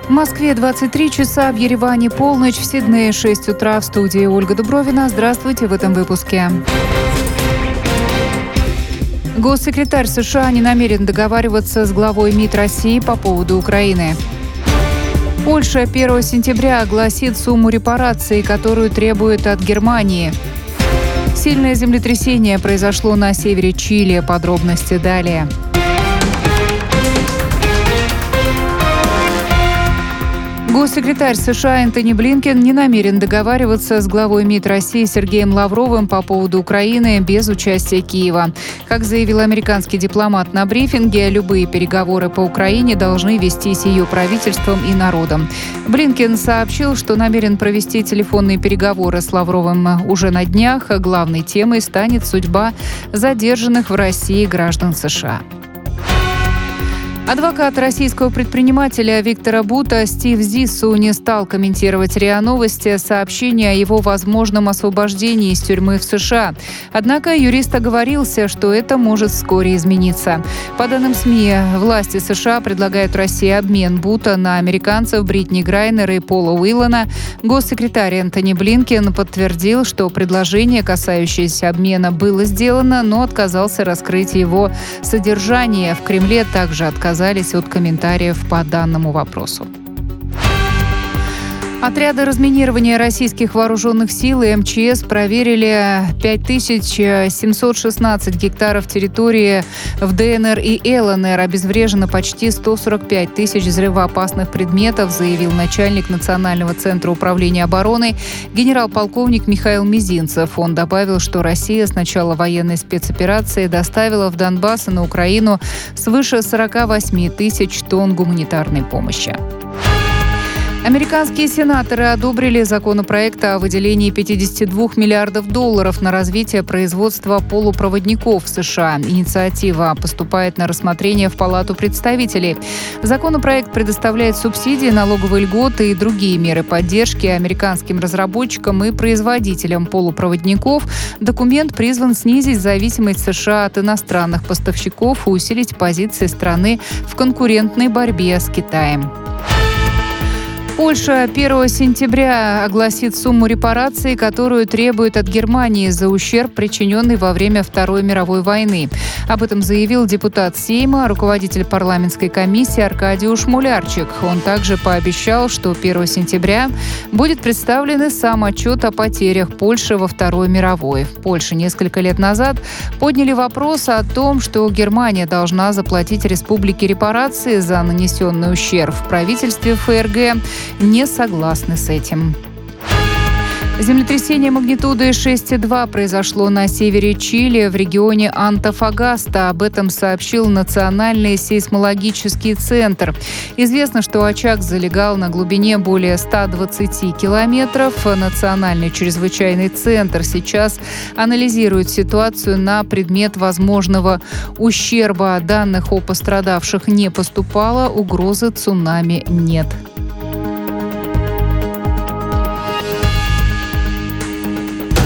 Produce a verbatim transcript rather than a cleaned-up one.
В Москве двадцать три часа, в Ереване полночь, в Сиднее шесть утра. В студии Ольга Дубровина. Здравствуйте в этом выпуске. Госсекретарь США не намерен договариваться с главой МИД России по поводу Украины. Польша первого сентября огласит сумму репараций, которую требует от Германии. Сильное землетрясение произошло на севере Чили. Подробности далее. Госсекретарь США Энтони Блинкен не намерен договариваться с главой МИД России Сергеем Лавровым по поводу Украины без участия Киева. Как заявил американский дипломат на брифинге, любые переговоры по Украине должны вестись ее правительством и народом. Блинкен сообщил, что намерен провести телефонные переговоры с Лавровым уже на днях. Главной темой станет судьба задержанных в России граждан США. Адвокат российского предпринимателя Виктора Бута Стив Зиссу не стал комментировать РИА Новости сообщение о его возможном освобождении из тюрьмы в США. Однако юрист оговорился, что это может вскоре измениться. По данным СМИ, власти США предлагают России обмен Бута на американцев Бритни Грайнер и Пола Уиллана. Госсекретарь Энтони Блинкен подтвердил, что предложение, касающееся обмена, было сделано, но отказался раскрыть его содержание. В Кремле также отказались от комментариев по данному вопросу. Отряды разминирования российских вооруженных сил и эм че эс проверили пять тысяч семьсот шестнадцать гектаров территории в дэ эн эр и эл эн эр. Обезврежено почти сто сорок пять тысяч взрывоопасных предметов, заявил начальник Национального центра управления обороны генерал-полковник Михаил Мизинцев. Он добавил, что Россия с начала военной спецоперации доставила в Донбасс и на Украину свыше сорок восемь тысяч тонн гуманитарной помощи. Американские сенаторы одобрили законопроект о выделении пятьдесят два миллиардов долларов на развитие производства полупроводников в США. Инициатива поступает на рассмотрение в Палату представителей. Законопроект предоставляет субсидии, налоговые льготы и другие меры поддержки американским разработчикам и производителям полупроводников. Документ призван снизить зависимость США от иностранных поставщиков и усилить позиции страны в конкурентной борьбе с Китаем. Польша первого сентября огласит сумму репараций, которую требует от Германии за ущерб, причиненный во время Второй мировой войны. Об этом заявил депутат Сейма, руководитель парламентской комиссии Аркадиуш Мулярчик. Он также пообещал, что первого сентября будет представлен и сам отчет о потерях Польши во Второй мировой. В Польше несколько лет назад подняли вопрос о том, что Германия должна заплатить республике репарации за нанесенный ущерб. В правительстве эф эр гэ не согласны с этим. Землетрясение магнитудой шесть и два произошло на севере Чили, в регионе Антофагаста. Об этом сообщил Национальный сейсмологический центр. Известно, что очаг залегал на глубине более ста двадцати километров. Национальный чрезвычайный центр сейчас анализирует ситуацию на предмет возможного ущерба. Данных о пострадавших не поступало, угрозы цунами нет.